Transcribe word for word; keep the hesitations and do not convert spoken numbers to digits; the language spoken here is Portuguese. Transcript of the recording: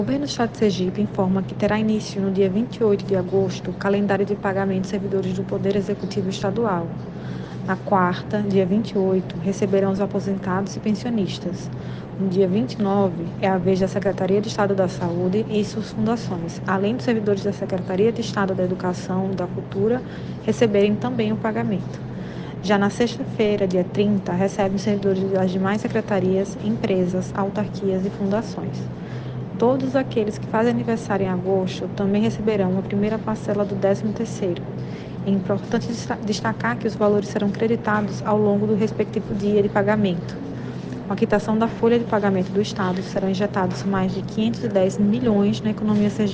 O governo do Estado de Sergipe informa que terá início no dia vinte e oito de agosto o calendário de pagamento de servidores do Poder Executivo Estadual. Na quarta, dia vinte e oito, receberão os aposentados e pensionistas. No dia vinte e nove, é a vez da Secretaria de Estado da Saúde e suas fundações, além dos servidores da Secretaria de Estado da Educação e da Cultura, receberem também o pagamento. Já na sexta-feira, dia trinta, recebem os servidores das demais secretarias, empresas, autarquias e fundações. Todos aqueles que fazem aniversário em agosto também receberão a primeira parcela do décimo terceiro. É importante destacar que os valores serão creditados ao longo do respectivo dia de pagamento. Com a quitação da folha de pagamento do Estado, serão injetados mais de quinhentos e dez milhões na economia sergipana.